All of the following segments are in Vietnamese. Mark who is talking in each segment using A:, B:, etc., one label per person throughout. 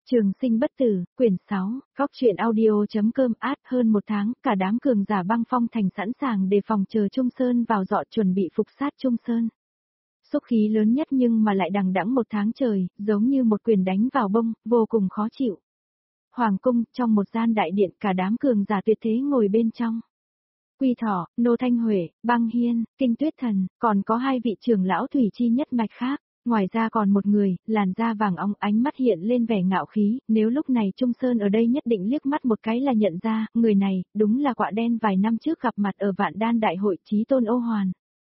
A: Trường sinh bất tử, quyển 6, góc truyện audio.com hơn một tháng, cả đám cường giả băng phong thành sẵn sàng đề phòng chờ Trung Sơn vào dọn chuẩn bị phục sát Trung Sơn. Xúc khí lớn nhất nhưng mà lại đằng đẵng một tháng trời, giống như một quyền đánh vào bông, vô cùng khó chịu. Hoàng cung, trong một gian đại điện, cả đám cường giả tuyệt thế ngồi bên trong. Quy Thọ, Nô Thanh Huệ, Băng Hiên, Kinh Tuyết Thần, còn có hai vị trưởng lão thủy chi nhất mạch khác. Ngoài ra còn một người, làn da vàng óng, ánh mắt hiện lên vẻ ngạo khí, nếu lúc này Trung Sơn ở đây nhất định liếc mắt một cái là nhận ra, người này, đúng là quạ đen vài năm trước gặp mặt ở Vạn Đan Đại hội Chí Tôn Ô Hoàn.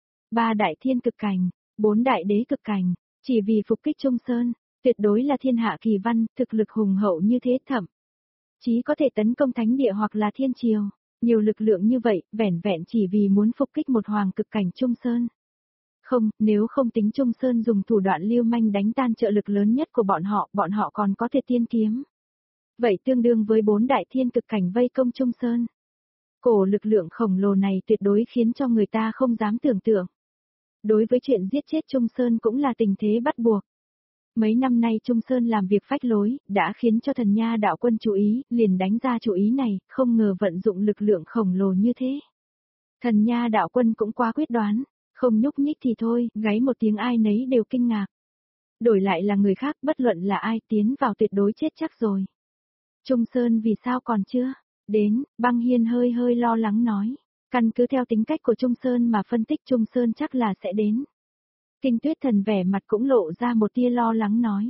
A: 3 đại thiên cực cảnh, 4 đại đế cực cảnh, chỉ vì phục kích Trung Sơn, tuyệt đối là thiên hạ kỳ văn, thực lực hùng hậu như thế thậm chí có thể tấn công thánh địa hoặc là thiên triều, nhiều lực lượng như vậy, vẻn vẹn chỉ vì muốn phục kích một hoàng cực cảnh Trung Sơn. Không, nếu không tính Trung Sơn dùng thủ đoạn lưu manh đánh tan trợ lực lớn nhất của bọn họ còn có thể tiên kiếm. Vậy tương đương với 4 đại thiên cực cảnh vây công Trung Sơn. Cổ lực lượng khổng lồ này tuyệt đối khiến cho người ta không dám tưởng tượng. Đối với chuyện giết chết Trung Sơn cũng là tình thế bắt buộc. Mấy năm nay Trung Sơn làm việc phách lối, đã khiến cho Thần Nha đạo quân chú ý, liền đánh ra chú ý này, không ngờ vận dụng lực lượng khổng lồ như thế. Thần Nha đạo quân cũng quá quyết đoán. Không nhúc nhích thì thôi, gáy một tiếng ai nấy đều kinh ngạc. Đổi lại là người khác, bất luận là ai tiến vào tuyệt đối chết chắc rồi. Trung Sơn vì sao còn chưa? Đến, Băng Hiên hơi lo lắng nói. Căn cứ theo tính cách của Trung Sơn mà phân tích Trung Sơn chắc là sẽ đến. Kinh Tuyết Thần vẻ mặt cũng lộ ra một tia lo lắng nói.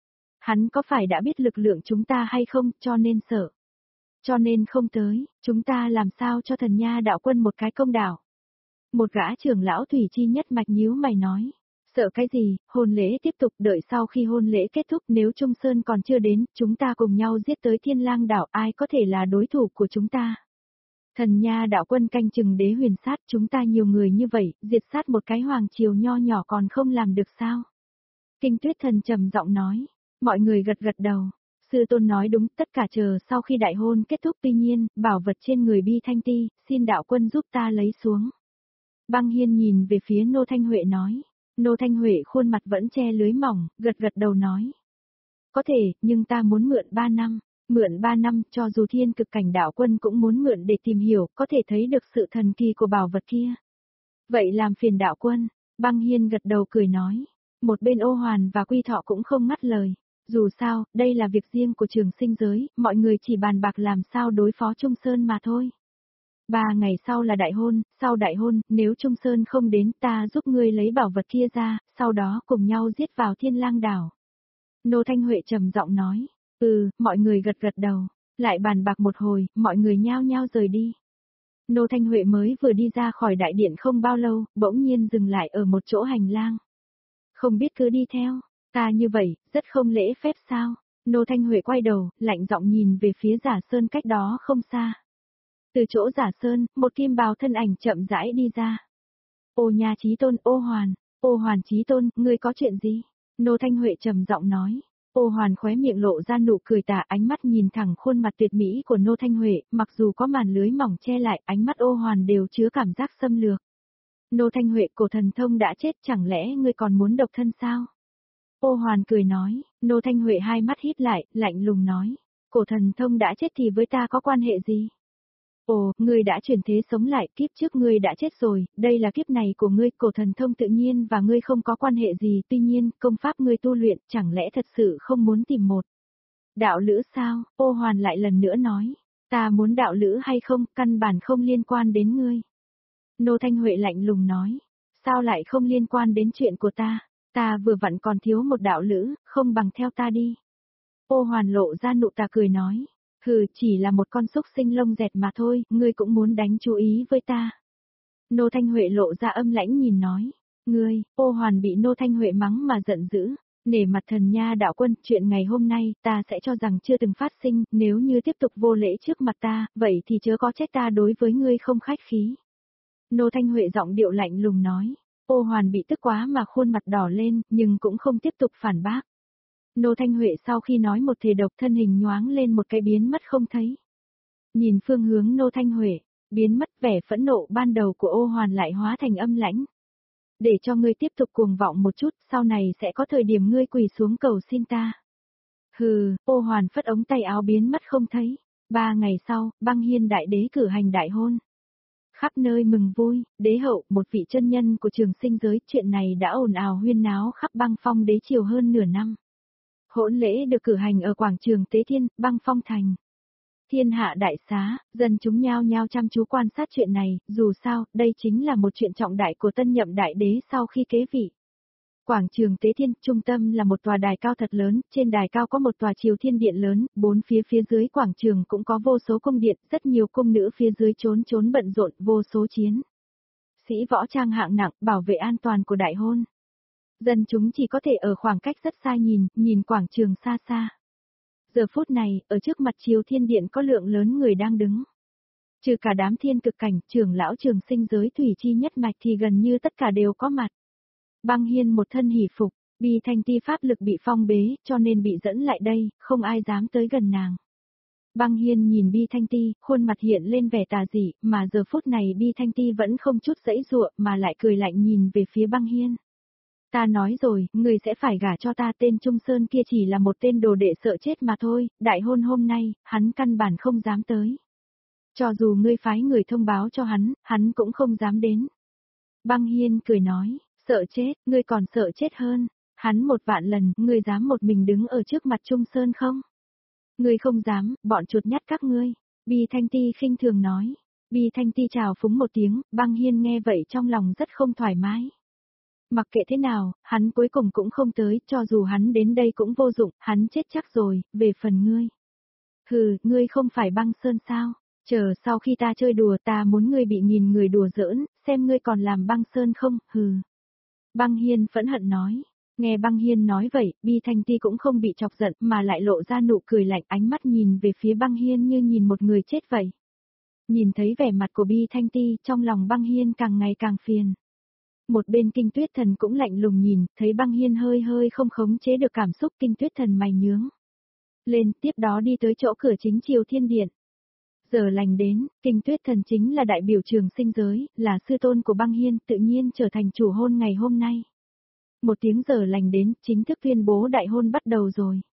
A: Hắn có phải đã biết lực lượng chúng ta hay không, cho nên sợ. Cho nên không tới, chúng ta làm sao cho Thần Nha đạo quân một cái công đạo. Một gã trưởng lão thủy chi nhất mạch nhíu mày nói. Sợ cái gì, hôn lễ tiếp tục, đợi sau khi hôn lễ kết thúc, nếu Trung Sơn còn chưa đến, chúng ta cùng nhau giết tới Thiên Lang đảo, ai có thể là đối thủ của chúng ta. Thần Nha đạo quân canh chừng đế huyền sát, chúng ta nhiều người như vậy, diệt sát một cái hoàng triều nho nhỏ còn không làm được sao. Kinh Tuyết Thần trầm giọng nói. Mọi người gật gật đầu. Sư tôn nói đúng, tất cả chờ sau khi đại hôn kết thúc, tuy nhiên, bảo vật trên người Bi Thanh Ti, xin đạo quân giúp ta lấy xuống. Băng Hiên nhìn về phía Nô Thanh Huệ nói. Nô Thanh Huệ khuôn mặt vẫn che lưới mỏng, gật gật đầu nói. Có thể, nhưng ta muốn mượn 3 năm. Mượn 3 năm, cho dù thiên cực cảnh đạo quân cũng muốn mượn để tìm hiểu, có thể thấy được sự thần kỳ của bảo vật kia. Vậy làm phiền đạo quân. Băng Hiên gật đầu cười nói. Một bên Ô Hoàn và Quy Thọ cũng không ngắt lời. Dù sao, đây là việc riêng của Trường Sinh giới, mọi người chỉ bàn bạc làm sao đối phó Trung Sơn mà thôi. 3 ngày sau là đại hôn, sau đại hôn, nếu Trung Sơn không đến ta giúp ngươi lấy bảo vật kia ra, sau đó cùng nhau giết vào Thiên Lang đảo. Nô Thanh Huệ trầm giọng nói, mọi người gật gật đầu, lại bàn bạc một hồi, mọi người nhao nhao rời đi. Nô Thanh Huệ mới vừa đi ra khỏi đại điện không bao lâu, bỗng nhiên dừng lại ở một chỗ hành lang. Không biết cứ đi theo, ta như vậy, rất không lễ phép sao? Nô Thanh Huệ quay đầu, lạnh giọng nhìn về phía Giả Sơn cách đó không xa. Từ chỗ Giả Sơn, một kim bào thân ảnh chậm rãi đi ra. Ô nhà Chí Tôn, Ô Hoàn Chí Tôn, ngươi có chuyện gì? Nô Thanh Huệ trầm giọng nói. Ô Hoàn khóe miệng lộ ra nụ cười tà, ánh mắt nhìn thẳng khuôn mặt tuyệt mỹ của Nô Thanh Huệ, mặc dù có màn lưới mỏng che lại, ánh mắt Ô Hoàn đều chứa cảm giác xâm lược. Nô Thanh Huệ, cổ thần thông đã chết, chẳng lẽ ngươi còn muốn độc thân sao? Ô Hoàn cười nói. Nô Thanh Huệ hai mắt híp lại, lạnh lùng nói. Cổ thần thông đã chết thì với ta có quan hệ gì? Ồ, ngươi đã chuyển thế sống lại, kiếp trước ngươi đã chết rồi, đây là kiếp này của ngươi, cổ thần thông tự nhiên và ngươi không có quan hệ gì, tuy nhiên, công pháp ngươi tu luyện, chẳng lẽ thật sự không muốn tìm một đạo lữ sao? Ô Hoàn lại lần nữa nói, ta muốn đạo lữ hay không, căn bản không liên quan đến ngươi. Nô Thanh Huệ lạnh lùng nói, sao lại không liên quan đến chuyện của ta vừa vặn còn thiếu một đạo lữ, không bằng theo ta đi. Ô Hoàn lộ ra nụ tà cười nói. Chỉ là một con xúc sinh lông dẹt mà thôi, ngươi cũng muốn đánh chú ý với ta. Nô Thanh Huệ lộ ra âm lãnh nhìn nói. Ngươi, Ô Hoàn bị Nô Thanh Huệ mắng mà giận dữ. Nể mặt Thần Nha đạo quân, chuyện ngày hôm nay ta sẽ cho rằng chưa từng phát sinh, nếu như tiếp tục vô lễ trước mặt ta, vậy thì chớ có trách ta đối với ngươi không khách khí. Nô Thanh Huệ giọng điệu lạnh lùng nói. Ô Hoàn bị tức quá mà khuôn mặt đỏ lên, nhưng cũng không tiếp tục phản bác. Nô Thanh Huệ sau khi nói một thể độc, thân hình nhoáng lên một cái biến mất không thấy. Nhìn phương hướng Nô Thanh Huệ, biến mất, vẻ phẫn nộ ban đầu của Ô Hoàn lại hóa thành âm lãnh. Để cho ngươi tiếp tục cuồng vọng một chút, sau này sẽ có thời điểm ngươi quỳ xuống cầu xin ta. Hừ, Ô Hoàn phất ống tay áo biến mất không thấy. 3 ngày sau, Băng Hiên đại đế cử hành đại hôn. Khắp nơi mừng vui, đế hậu, một vị chân nhân của trường sinh giới, chuyện này đã ồn ào huyên náo khắp Băng Phong đế triều hơn nửa năm. Hỗn lễ được cử hành ở quảng trường Tế Thiên, Băng Phong thành. Thiên hạ đại xá, dân chúng nhao nhao chăm chú quan sát chuyện này, dù sao, đây chính là một chuyện trọng đại của tân nhậm đại đế sau khi kế vị. Quảng trường Tế Thiên, trung tâm là một tòa đài cao thật lớn, trên đài cao có một tòa triều thiên điện lớn, bốn phía dưới quảng trường cũng có vô số cung điện, rất nhiều cung nữ phía dưới trốn bận rộn, vô số chiến sĩ võ trang hạng nặng, bảo vệ an toàn của đại hôn. Dân chúng chỉ có thể ở khoảng cách rất xa nhìn quảng trường xa xa. Giờ phút này, ở trước mặt triều thiên điện có lượng lớn người đang đứng. Trừ cả đám thiên cực cảnh, trưởng lão trường sinh giới thủy chi nhất mạch thì gần như tất cả đều có mặt. Băng Hiên một thân hỉ phục, Bi Thanh Ti pháp lực bị phong bế, cho nên bị dẫn lại đây, không ai dám tới gần nàng. Băng Hiên nhìn Bi Thanh Ti, khuôn mặt hiện lên vẻ tà dị, mà giờ phút này Bi Thanh Ti vẫn không chút giãy giụa mà lại cười lạnh nhìn về phía Băng Hiên. Ta nói rồi, người sẽ phải gả cho ta, tên Trung Sơn kia chỉ là một tên đồ đệ sợ chết mà thôi, đại hôn hôm nay, hắn căn bản không dám tới. Cho dù ngươi phái người thông báo cho hắn cũng không dám đến. Băng Hiên cười nói, sợ chết, ngươi còn sợ chết hơn, hắn 1.000.000 lần, ngươi dám một mình đứng ở trước mặt Trung Sơn không? Ngươi không dám, bọn chuột nhắt các ngươi, Bi Thanh Ti khinh thường nói. Bi Thanh Ti chào phúng một tiếng, Băng Hiên nghe vậy trong lòng rất không thoải mái. Mặc kệ thế nào, hắn cuối cùng cũng không tới, cho dù hắn đến đây cũng vô dụng, hắn chết chắc rồi, về phần ngươi. Hừ, ngươi không phải Băng Sơn sao? Chờ sau khi ta chơi đùa ta muốn ngươi bị nghìn người đùa giỡn, xem ngươi còn làm Băng Sơn không, hừ. Băng Hiên phẫn hận nói. Nghe Băng Hiên nói vậy, Bi Thanh Ti cũng không bị chọc giận mà lại lộ ra nụ cười lạnh, ánh mắt nhìn về phía Băng Hiên như nhìn một người chết vậy. Nhìn thấy vẻ mặt của Bi Thanh Ti, trong lòng Băng Hiên càng ngày càng phiền. Một bên Kinh Tuyết Thần cũng lạnh lùng nhìn, thấy Băng Hiên hơi không khống chế được cảm xúc, Kinh Tuyết Thần mày nhướng lên, tiếp đó đi tới chỗ cửa chính triều thiên điện. Giờ lành đến, Kinh Tuyết Thần chính là đại biểu trường sinh giới, là sư tôn của Băng Hiên, tự nhiên trở thành chủ hôn ngày hôm nay. Một tiếng giờ lành đến, chính thức tuyên bố đại hôn bắt đầu rồi.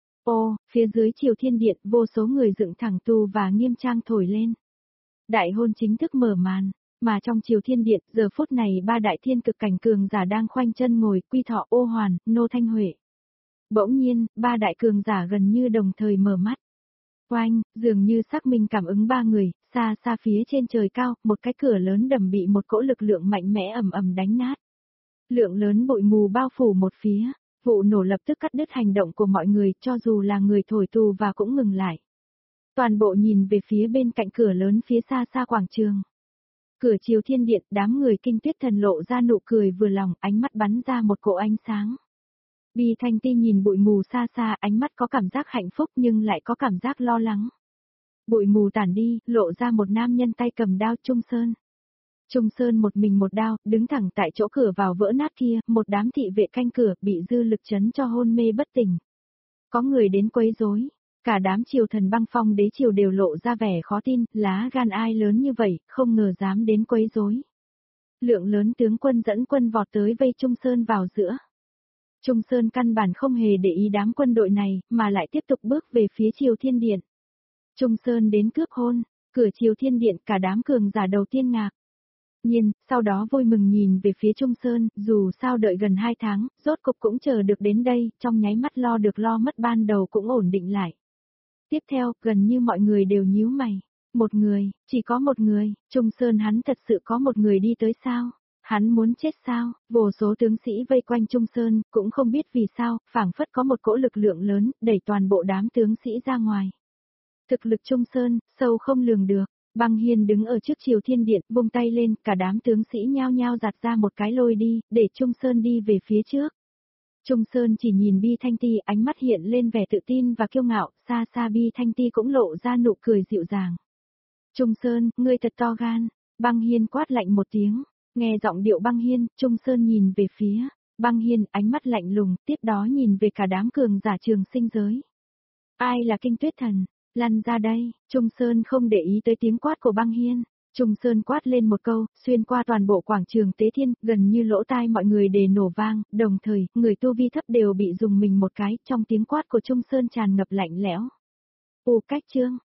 A: Ô, phía dưới triều thiên điện, vô số người dựng thẳng tù và nghiêm trang thổi lên. Đại hôn chính thức mở màn, mà trong triều thiên điện, giờ phút này 3 đại thiên cực cảnh cường giả đang khoanh chân ngồi, Quy Thọ, Ô Hoàn, Nô Thanh Huệ. Bỗng nhiên, 3 đại cường giả gần như đồng thời mở mắt. Oanh, dường như xác minh cảm ứng 3 người, xa phía trên trời cao, một cái cửa lớn đầm bị một cỗ lực lượng mạnh mẽ ầm đánh nát. Lượng lớn bụi mù bao phủ một phía, vụ nổ lập tức cắt đứt hành động của mọi người, cho dù là người thổi tù và cũng ngừng lại. Toàn bộ nhìn về phía bên cạnh cửa lớn phía xa quảng trường. Cửa triều thiên điện, đám người Kinh Tuyết Thần lộ ra nụ cười vừa lòng, ánh mắt bắn ra một cỗ ánh sáng. Bi Thanh Ti nhìn bụi mù xa, ánh mắt có cảm giác hạnh phúc nhưng lại có cảm giác lo lắng. Bụi mù tản đi, lộ ra một nam nhân tay cầm đao, Trung Sơn. Trung Sơn một mình một đao, đứng thẳng tại chỗ cửa vào vỡ nát kia, một đám thị vệ canh cửa, bị dư lực chấn cho hôn mê bất tỉnh. Có người đến quấy rối, cả đám triều thần Băng Phong đế triều đều lộ ra vẻ khó tin, lá gan ai lớn như vậy, không ngờ dám đến quấy rối. Lượng lớn tướng quân dẫn quân vọt tới vây Trung Sơn vào giữa. Trung Sơn căn bản không hề để ý đám quân đội này, mà lại tiếp tục bước về phía triều thiên điện. Trung Sơn đến cướp hôn, cửa triều thiên điện, cả đám cường giả đầu tiên ngạc nhiên, sau đó vui mừng nhìn về phía Trung Sơn, dù sao đợi gần 2 tháng, rốt cục cũng chờ được đến đây, trong nháy mắt lo được lo mất ban đầu cũng ổn định lại. Tiếp theo, gần như mọi người đều nhíu mày. Một người, chỉ có một người, Trung Sơn hắn thật sự có một người đi tới sao? Hắn muốn chết sao? Vô số tướng sĩ vây quanh Trung Sơn, cũng không biết vì sao, phảng phất có một cỗ lực lượng lớn, đẩy toàn bộ đám tướng sĩ ra ngoài. Thực lực Trung Sơn, sâu không lường được. Băng Hiên đứng ở trước triều thiên điện, vung tay lên, cả đám tướng sĩ nhao nhao giạt ra một cái lôi đi, để Trung Sơn đi về phía trước. Trung Sơn chỉ nhìn Bi Thanh Ti, ánh mắt hiện lên vẻ tự tin và kiêu ngạo, xa Bi Thanh Ti cũng lộ ra nụ cười dịu dàng. Trung Sơn, ngươi thật to gan. Băng Hiên quát lạnh một tiếng, nghe giọng điệu Băng Hiên, Trung Sơn nhìn về phía Băng Hiên, ánh mắt lạnh lùng, tiếp đó nhìn về cả đám cường giả trường sinh giới. Ai là Kinh Tuyết Thần? Lăn ra đây, Trung Sơn không để ý tới tiếng quát của Băng Hiên. Trung Sơn quát lên một câu, xuyên qua toàn bộ quảng trường Tế Thiên, gần như lỗ tai mọi người đều nổ vang, đồng thời, người tu vi thấp đều bị dùng mình một cái, trong tiếng quát của Trung Sơn tràn ngập lạnh lẽo. Cách chương.